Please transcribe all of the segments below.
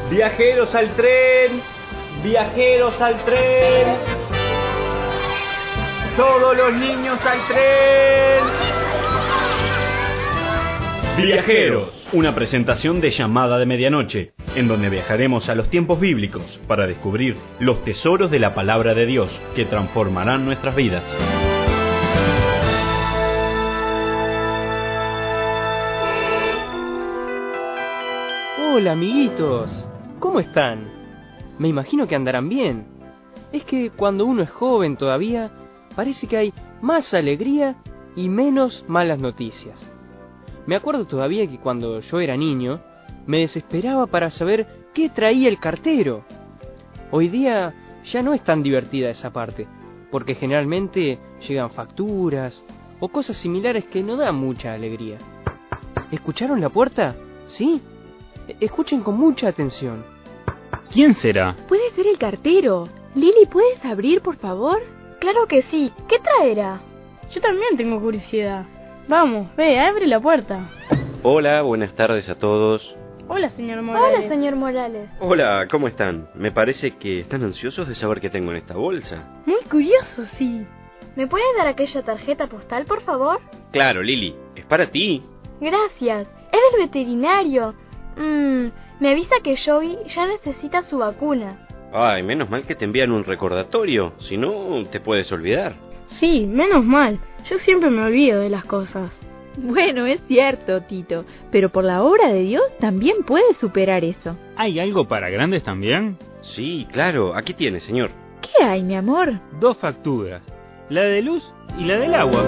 Viajeros al tren, viajeros al tren. Todos los niños al tren. Viajeros, una presentación de Llamada de Medianoche, en donde viajaremos a los tiempos bíblicos para descubrir los tesoros de la palabra de Dios que transformarán nuestras vidas. Hola amiguitos, ¿cómo están? Me imagino que andarán bien. Es que cuando uno es joven todavía, parece que hay más alegría y menos malas noticias. Me acuerdo todavía que cuando yo era niño, me desesperaba para saber qué traía el cartero. Hoy día ya no es tan divertida esa parte, porque generalmente llegan facturas o cosas similares que no dan mucha alegría. ¿Escucharon la puerta? ¿Sí? Escuchen con mucha atención. ¿Quién será? Puede ser el cartero. Lili, ¿puedes abrir, por favor? Claro que sí. ¿Qué traerá? Yo también tengo curiosidad. Vamos, ve, abre la puerta. Hola, buenas tardes a todos. Hola, señor Morales. Hola, señor Morales. Hola, ¿cómo están? Me parece que están ansiosos de saber qué tengo en esta bolsa. Muy curioso, sí. ¿Me puedes dar aquella tarjeta postal, por favor? Claro, Lili, es para ti. Gracias. Es del veterinario. Me avisa que Yogi ya necesita su vacuna. Ay, menos mal que te envían un recordatorio, si no te puedes olvidar. Sí, menos mal. Yo siempre me olvido de las cosas. Bueno, es cierto, Tito, pero por la obra de Dios también puedes superar eso. ¿Hay algo para grandes también? Sí, claro, aquí tiene, señor. ¿Qué hay, mi amor? 2 facturas, la de luz y la del agua.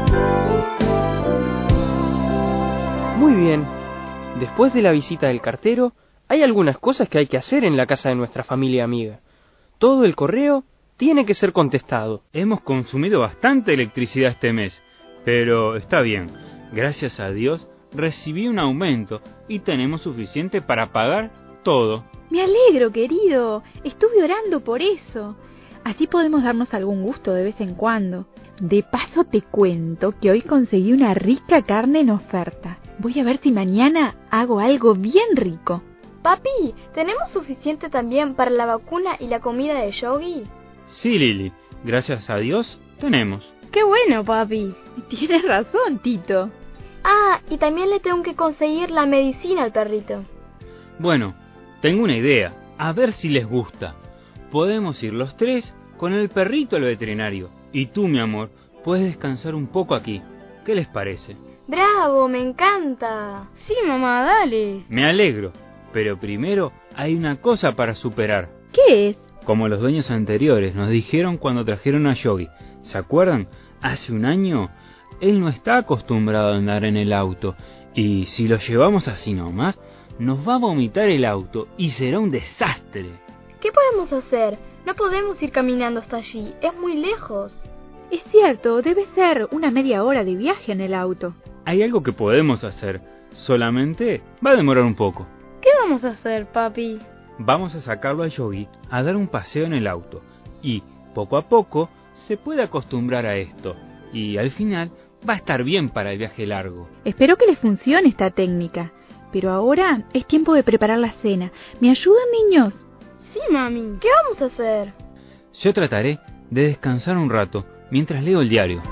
Muy bien. Después de la visita del cartero, hay algunas cosas que hay que hacer en la casa de nuestra familia amiga. Todo el correo tiene que ser contestado. Hemos consumido bastante electricidad este mes, pero está bien. Gracias a Dios recibí un aumento y tenemos suficiente para pagar todo. Me alegro, querido. Estuve orando por eso. Así podemos darnos algún gusto de vez en cuando. De paso te cuento que hoy conseguí una rica carne en oferta. Voy a ver si mañana hago algo bien rico. Papi, ¿tenemos suficiente también para la vacuna y la comida de Yogi? Sí, Lili, gracias a Dios tenemos. ¡Qué bueno, papi! Tienes razón, Tito. Ah, y también le tengo que conseguir la medicina al perrito. Bueno, tengo una idea, a ver si les gusta. Podemos ir los 3 con el perrito al veterinario. Y tú, mi amor, puedes descansar un poco aquí. ¿Qué les parece? ¡Bravo! ¡Me encanta! Sí, mamá, dale. Me alegro, pero primero hay una cosa para superar. ¿Qué es? Como los dueños anteriores nos dijeron cuando trajeron a Yogi. ¿Se acuerdan? Hace un año, él no está acostumbrado a andar en el auto. Y si lo llevamos así nomás, nos va a vomitar el auto y será un desastre. ¿Qué podemos hacer? No podemos ir caminando hasta allí. Es muy lejos. Es cierto, debe ser una media hora de viaje en el auto. Hay algo que podemos hacer. Solamente va a demorar un poco. ¿Qué vamos a hacer, papi? Vamos a sacarlo a Yogi a dar un paseo en el auto. Y, poco a poco, se puede acostumbrar a esto. Y al final va a estar bien para el viaje largo. Espero que les funcione esta técnica. Pero ahora es tiempo de preparar la cena. ¿Me ayudan, niños? Sí, mami. ¿Qué vamos a hacer? Yo trataré de descansar un rato mientras leo el diario.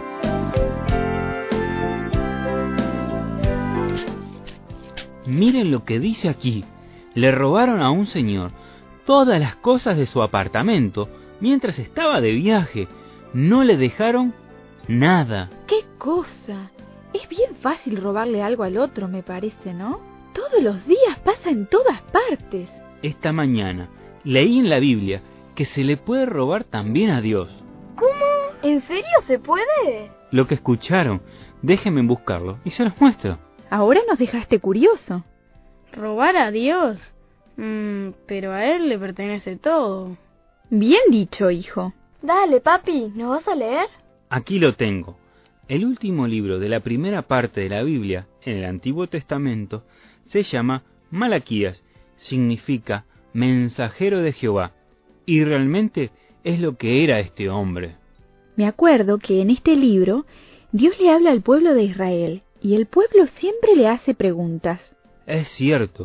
Miren lo que dice aquí. Le robaron a un señor todas las cosas de su apartamento mientras estaba de viaje. No le dejaron nada. ¡Qué cosa! Es bien fácil robarle algo al otro, me parece, ¿no? Todos los días pasa en todas partes. Esta mañana leí en la Biblia que se le puede robar también a Dios. ¿Cómo? ¿En serio se puede? Lo que escucharon, déjenme buscarlo y se los muestro. Ahora nos dejaste curioso. ¿Robar a Dios? Pero a Él le pertenece todo. Bien dicho, hijo. Dale, papi, ¿nos vas a leer? Aquí lo tengo. El último libro de la primera parte de la Biblia, en el Antiguo Testamento, se llama Malaquías. Significa mensajero de Jehová. Y realmente es lo que era este hombre. Me acuerdo que en este libro Dios le habla al pueblo de Israel y el pueblo siempre le hace preguntas. Es cierto,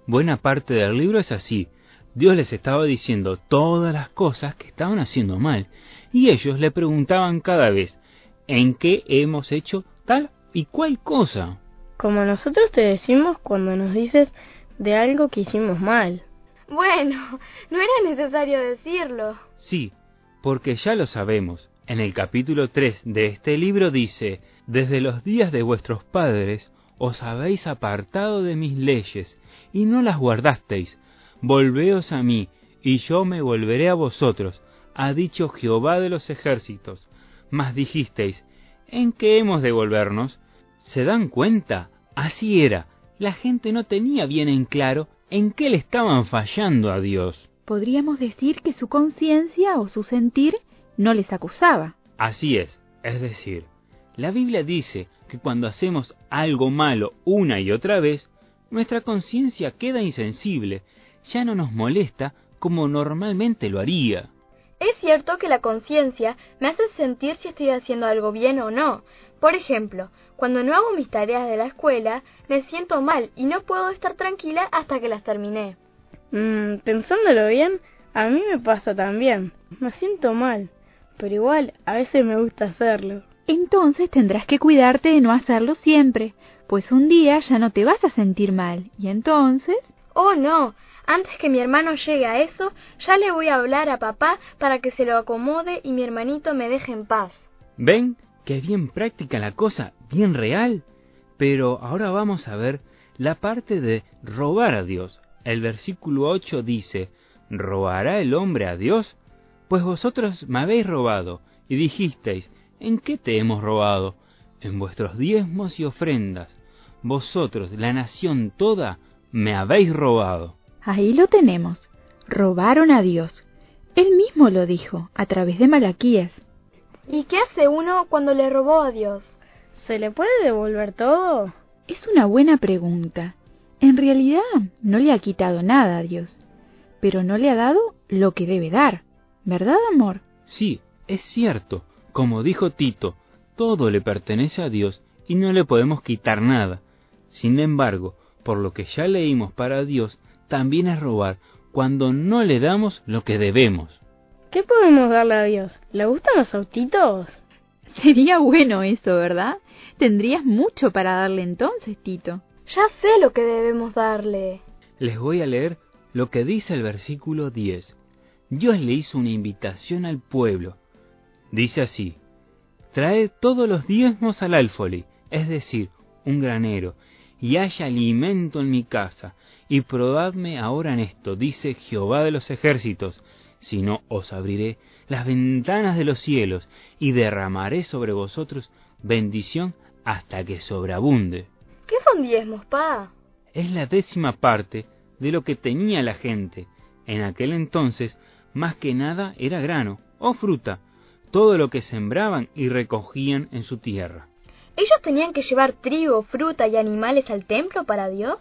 Buena parte del libro es así. Dios les estaba diciendo todas las cosas que estaban haciendo mal, y ellos le preguntaban cada vez, ¿en qué hemos hecho tal y cual cosa? Como nosotros te decimos cuando nos dices de algo que hicimos mal. Bueno, no era necesario decirlo. Sí, porque ya lo sabemos. En el capítulo 3 de este libro dice, «Desde los días de vuestros padres os habéis apartado de mis leyes, y no las guardasteis. Volveos a mí, y yo me volveré a vosotros, ha dicho Jehová de los ejércitos. Mas dijisteis, ¿en qué hemos de volvernos?» ¿Se dan cuenta? Así era. La gente no tenía bien en claro en qué le estaban fallando a Dios. Podríamos decir que su conciencia o su sentir no les acusaba. Así es decir, la Biblia dice que cuando hacemos algo malo una y otra vez, nuestra conciencia queda insensible, ya no nos molesta como normalmente lo haría. Es cierto que la conciencia me hace sentir si estoy haciendo algo bien o no. Por ejemplo, cuando no hago mis tareas de la escuela, me siento mal y no puedo estar tranquila hasta que las terminé. Pensándolo bien, a mí me pasa también. Me siento mal, pero igual a veces me gusta hacerlo. Entonces tendrás que cuidarte de no hacerlo siempre, pues un día ya no te vas a sentir mal, y entonces... Oh, no. Antes que mi hermano llegue a eso, ya le voy a hablar a papá para que se lo acomode y mi hermanito me deje en paz. ¿Ven? Que bien práctica la cosa, bien real. Pero ahora vamos a ver la parte de robar a Dios. El versículo 8 dice, ¿robará el hombre a Dios? Pues vosotros me habéis robado, y dijisteis, ¿en qué te hemos robado? En vuestros diezmos y ofrendas. Vosotros, la nación toda, me habéis robado. Ahí lo tenemos. Robaron a Dios. Él mismo lo dijo, a través de Malaquías. ¿Y qué hace uno cuando le robó a Dios? ¿Se le puede devolver todo? Es una buena pregunta. En realidad no le ha quitado nada a Dios, pero no le ha dado lo que debe dar. ¿Verdad, amor? Sí, es cierto. Como dijo Tito, todo le pertenece a Dios y no le podemos quitar nada. Sin embargo, por lo que ya leímos, para Dios también es robar cuando no le damos lo que debemos. ¿Qué podemos darle a Dios? ¿Le gustan los autitos? Sería bueno eso, ¿verdad? Tendrías mucho para darle entonces, Tito. Ya sé lo que debemos darle. Les voy a leer lo que dice el versículo 10. Dios le hizo una invitación al pueblo. Dice así, «Traed todos los diezmos al alfolí, es decir, un granero, y haya alimento en mi casa, y probadme ahora en esto, dice Jehová de los ejércitos, si no os abriré las ventanas de los cielos, y derramaré sobre vosotros bendición hasta que sobreabunde». ¿Qué son diezmos, pa? Es la 10ª parte de lo que tenía la gente. En aquel entonces, más que nada, era grano o fruta, todo lo que sembraban y recogían en su tierra. ¿Ellos tenían que llevar trigo, fruta y animales al templo para Dios?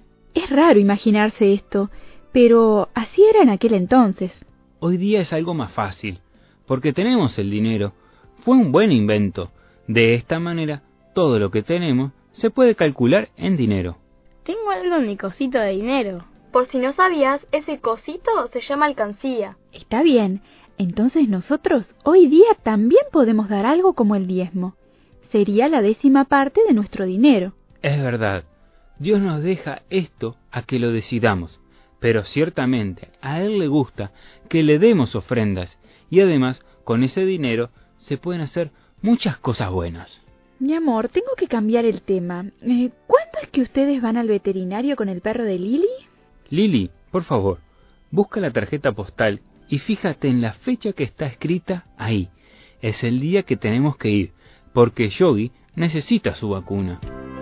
Es raro imaginarse esto, pero así era en aquel entonces. Hoy día es algo más fácil, porque tenemos el dinero. Fue un buen invento. De esta manera, todo lo que tenemos se puede calcular en dinero. Tengo algo en mi cosito de dinero. Por si no sabías, ese cosito se llama alcancía. Está bien, entonces nosotros hoy día también podemos dar algo como el diezmo. Sería la 10ª parte de nuestro dinero. Es verdad, Dios nos deja esto a que lo decidamos, pero ciertamente a Él le gusta que le demos ofrendas, y además con ese dinero se pueden hacer muchas cosas buenas. Mi amor, tengo que cambiar el tema. ¿Cuándo es que ustedes van al veterinario con el perro de Lily? Lily, por favor, busca la tarjeta postal y fíjate en la fecha que está escrita ahí. Es el día que tenemos que ir, porque Yogi necesita su vacuna.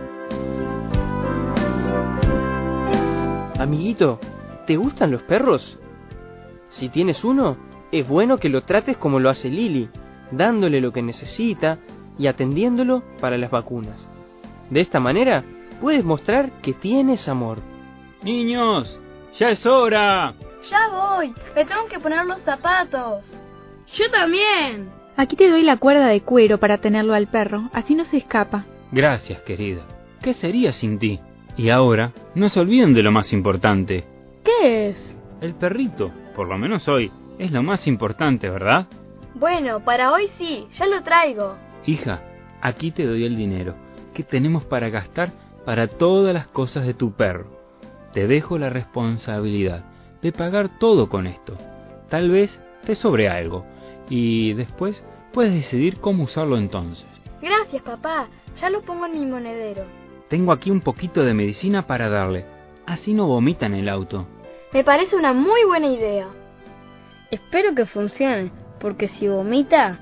Amiguito, ¿te gustan los perros? Si tienes uno, es bueno que lo trates como lo hace Lily, dándole lo que necesita y atendiéndolo para las vacunas. De esta manera, puedes mostrar que tienes amor. ¡Niños! ¡Ya es hora! Ya voy, me tengo que poner los zapatos. ¡Yo también! Aquí te doy la cuerda de cuero para tenerlo al perro, así no se escapa. Gracias, querida. ¿Qué sería sin ti? Y ahora, No se olviden de lo más importante. ¿Qué es? El perrito, por lo menos hoy, es lo más importante, ¿verdad? Bueno, para hoy sí, ya lo traigo. Hija, aquí te doy el dinero que tenemos para gastar para todas las cosas de tu perro. Te dejo la responsabilidad de pagar todo con esto. Tal vez te sobre algo y después puedes decidir cómo usarlo entonces. Gracias, papá. Ya lo pongo en mi monedero. Tengo aquí un poquito de medicina para darle. Así no vomita en el auto. Me parece una muy buena idea. Espero que funcione, porque si vomita...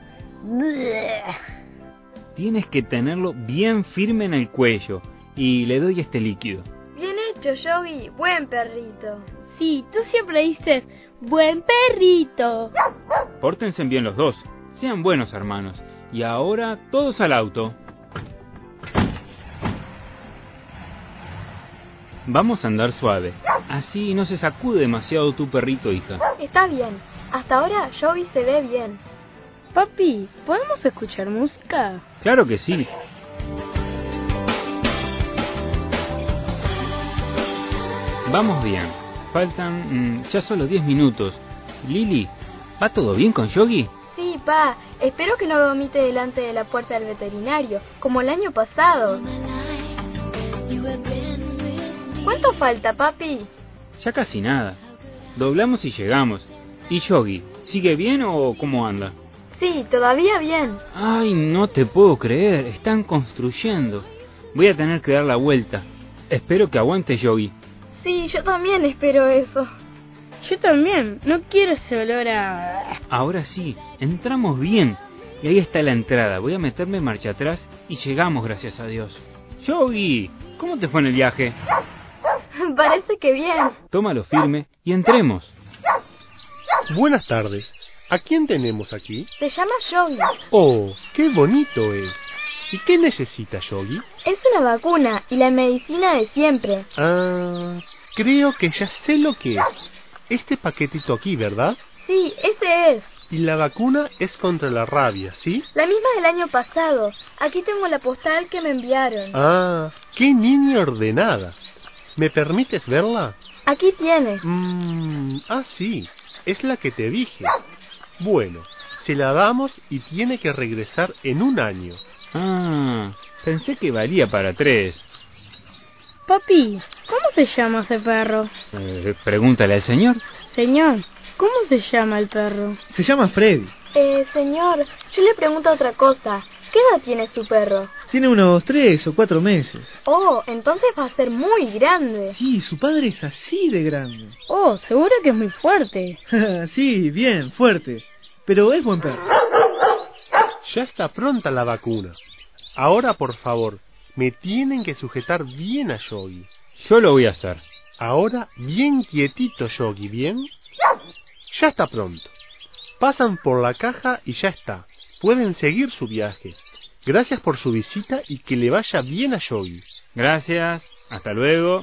Tienes que tenerlo bien firme en el cuello y le doy este líquido. Bien hecho, Yogi. Buen perrito. Sí, tú siempre dices, buen perrito. Pórtense bien los dos. Sean buenos hermanos. Y ahora todos al auto. Vamos a andar suave. Así no se sacude demasiado tu perrito, hija. Está bien. Hasta ahora Yogi se ve bien. Papi, ¿podemos escuchar música? Claro que sí. Vamos bien. Faltan ya solo 10 minutos. Lili, ¿va todo bien con Yogi? Sí, pa. Espero que no vomite delante de la puerta del veterinario, como el año pasado. ¿Cuánto falta, papi? Ya casi nada. Doblamos y llegamos. ¿Y Yogi, sigue bien o cómo anda? Sí, todavía bien. Ay, no te puedo creer. Están construyendo. Voy a tener que dar la vuelta. Espero que aguante Yogi. Sí, yo también espero eso. Yo también. No quiero ese olor a... Ahora sí, entramos bien. Y ahí está la entrada. Voy a meterme en marcha atrás y llegamos, gracias a Dios. Yogi, ¿cómo te fue en el viaje? Parece que bien. Tómalo firme y entremos. Buenas tardes. ¿A quién tenemos aquí? Se llama Yogi. Oh, qué bonito es. ¿Y qué necesita Yogi? Es una vacuna y la medicina de siempre. Ah, creo que ya sé lo que es. Este paquetito aquí, ¿verdad? Sí, ese es. Y la vacuna es contra la rabia, ¿sí? La misma del año pasado. Aquí tengo la postal que me enviaron. Ah, qué niña ordenada. ¿Me permites verla? Aquí tienes. Sí, es la que te dije. Bueno, se la damos y tiene que regresar en 1 año. Ah, pensé que valía para 3. Papi, ¿cómo se llama ese perro? Pregúntale al señor. Señor, ¿cómo se llama el perro? Se llama Freddy. Señor, yo le pregunto otra cosa. ¿Qué edad tiene su perro? Tiene unos 3 o 4 meses. Oh, entonces va a ser muy grande. Sí, su padre es así de grande. Oh, seguro que es muy fuerte. Sí, bien, fuerte. Pero es buen perro. Ya está pronta la vacuna. Ahora, por favor, me tienen que sujetar bien a Yogi. Yo lo voy a hacer. Ahora, bien quietito, Yogi, ¿bien? Ya está pronto. Pasan por la caja y ya está. Pueden seguir su viaje. Gracias por su visita y que le vaya bien a Yogi. Gracias. Hasta luego.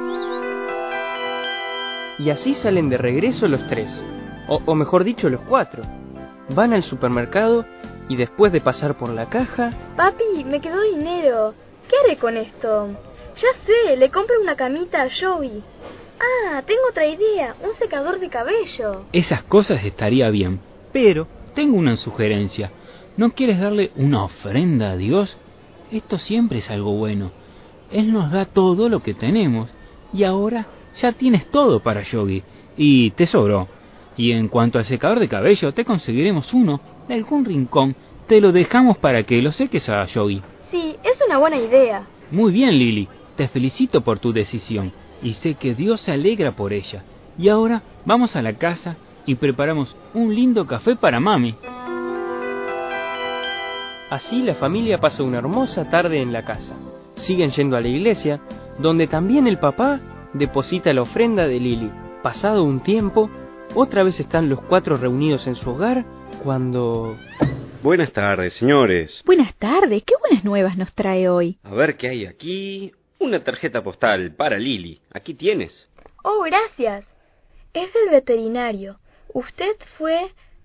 Y así salen de regreso los 3. O mejor dicho, los 4. Van al supermercado y después de pasar por la caja... Papi, me quedó dinero. ¿Qué haré con esto? Ya sé, le compro una camita a Yogi. Ah, tengo otra idea. Un secador de cabello. Esas cosas estaría bien. Pero tengo una sugerencia. ¿No quieres darle una ofrenda a Dios? Esto siempre es algo bueno. Él nos da todo lo que tenemos. Y ahora ya tienes todo para Yogi. Y te sobró. Y en cuanto al secador de cabello, te conseguiremos uno de algún rincón. Te lo dejamos para que lo seques a Yogi. Sí, es una buena idea. Muy bien, Lili. Te felicito por tu decisión. Y sé que Dios se alegra por ella. Y ahora vamos a la casa y preparamos un lindo café para mami. Así la familia pasa una hermosa tarde en la casa. Siguen yendo a la iglesia, donde también el papá deposita la ofrenda de Lili. Pasado un tiempo, otra vez están los 4 reunidos en su hogar, cuando... Buenas tardes, señores. Buenas tardes, qué buenas nuevas nos trae hoy. A ver qué hay aquí. Una tarjeta postal para Lili. Aquí tienes. Oh, gracias. Es del veterinario. Usted fue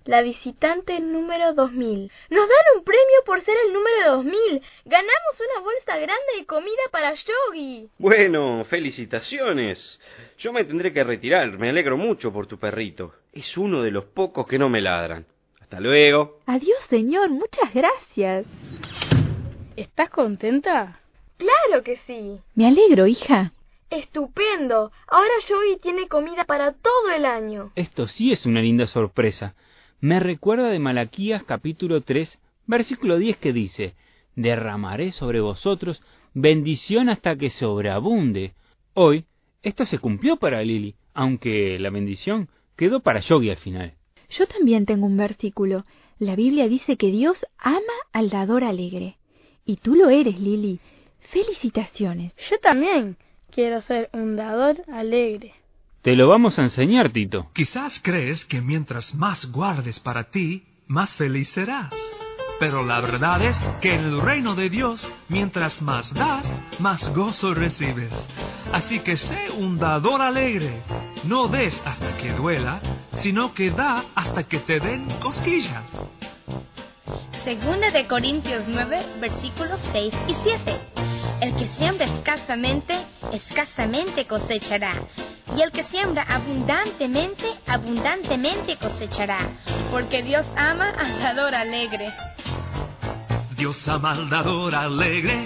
la visitante número 2000. ¡Nos dan un premio por ser el número 2000! ¡Ganamos una bolsa grande de comida para Yogi! Bueno, felicitaciones. Yo me tendré que retirar. Me alegro mucho por tu perrito. Es uno de los pocos que no me ladran. Hasta luego. Adiós, señor. Muchas gracias. ¿Estás contenta? ¡Claro que sí! Me alegro, hija. ¡Estupendo! Ahora Yogi tiene comida para todo el año. Esto sí es una linda sorpresa. Me recuerda de Malaquías capítulo 3, versículo 10 que dice: derramaré sobre vosotros bendición hasta que sobreabunde. Hoy, esto se cumplió para Lily, aunque la bendición quedó para Yogi al final. Yo también tengo un versículo. La Biblia dice que Dios ama al dador alegre. Y tú lo eres, Lily. Felicitaciones. Yo también quiero ser un dador alegre. Te lo vamos a enseñar, Tito. Quizás crees que mientras más guardes para ti, más feliz serás. Pero la verdad es que en el reino de Dios, mientras más das, más gozo recibes. Así que sé un dador alegre. No des hasta que duela, sino que da hasta que te den cosquillas. Segunda de Corintios 9, versículos 6 y 7. El que siembra escasamente, escasamente cosechará. Y el que siembra abundantemente, abundantemente cosechará. Porque Dios ama al dador alegre. Dios ama al dador alegre.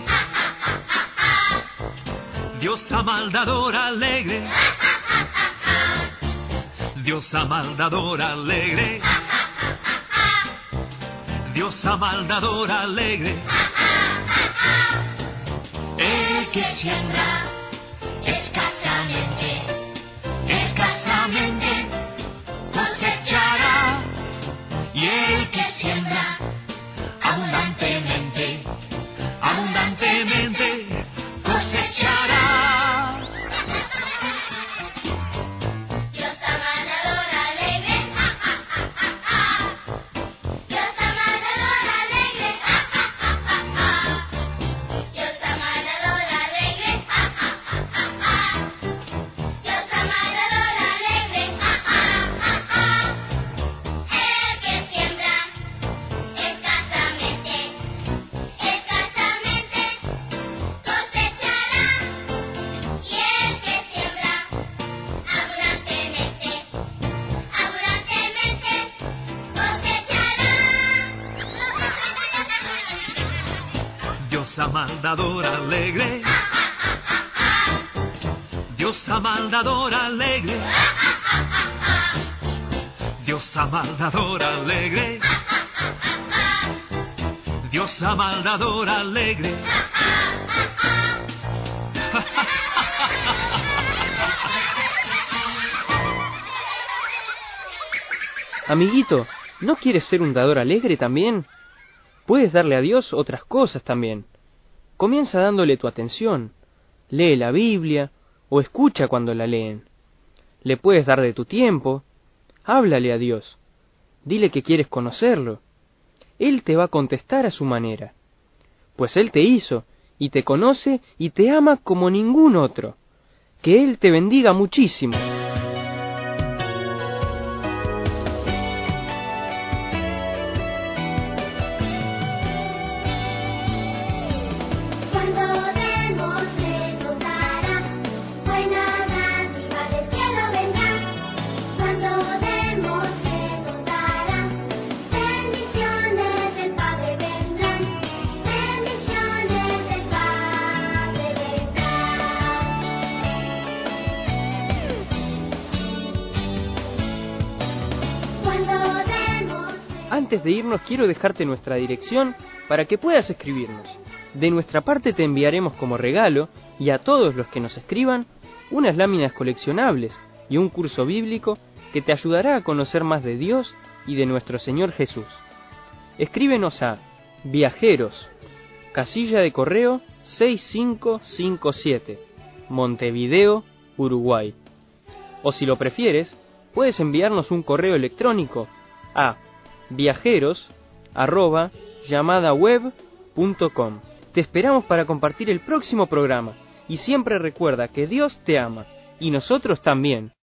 Dios ama al dador alegre. Dios ama al dador alegre. Dios ama al dador alegre. El que siembra escasamente, escasamente cosechará. Y el que siembra abundantemente, abundantemente cosechará. Dios ama al dador alegre. Dios ama al dador alegre. Dios ama al dador alegre. Dios ama al dador alegre. El que siembra escasamente, escasamente cosechará. Y el que siembra abundantemente, abundantemente cosechará. Dios ama al dador alegre. Dios ama al dador alegre. Dios ama al dador alegre. Dios ama al dador alegre. Amiguito, ¿no quieres ser un dador alegre también? Puedes darle a Dios otras cosas también. Comienza dándole tu atención. Lee la Biblia o escucha cuando la leen. Le puedes dar de tu tiempo. Háblale a Dios. Dile que quieres conocerlo. Él te va a contestar a su manera. Pues Él te hizo y te conoce y te ama como ningún otro. Que Él te bendiga muchísimo. Cuando demos le contará, buena dádiva del cielo vendrá. Cuando demos le contará, bendiciones del Padre vendrán, bendiciones del Padre vendrán. Cuando demos. Antes de irnos quiero dejarte nuestra dirección para que puedas escribirnos. De nuestra parte te enviaremos como regalo, y a todos los que nos escriban, unas láminas coleccionables y un curso bíblico que te ayudará a conocer más de Dios y de nuestro Señor Jesús. Escríbenos a Viajeros, casilla de correo 6557, Montevideo, Uruguay. O si lo prefieres, puedes enviarnos un correo electrónico a viajeros@llamadaweb.com. Te esperamos para compartir el próximo programa y siempre recuerda que Dios te ama y nosotros también.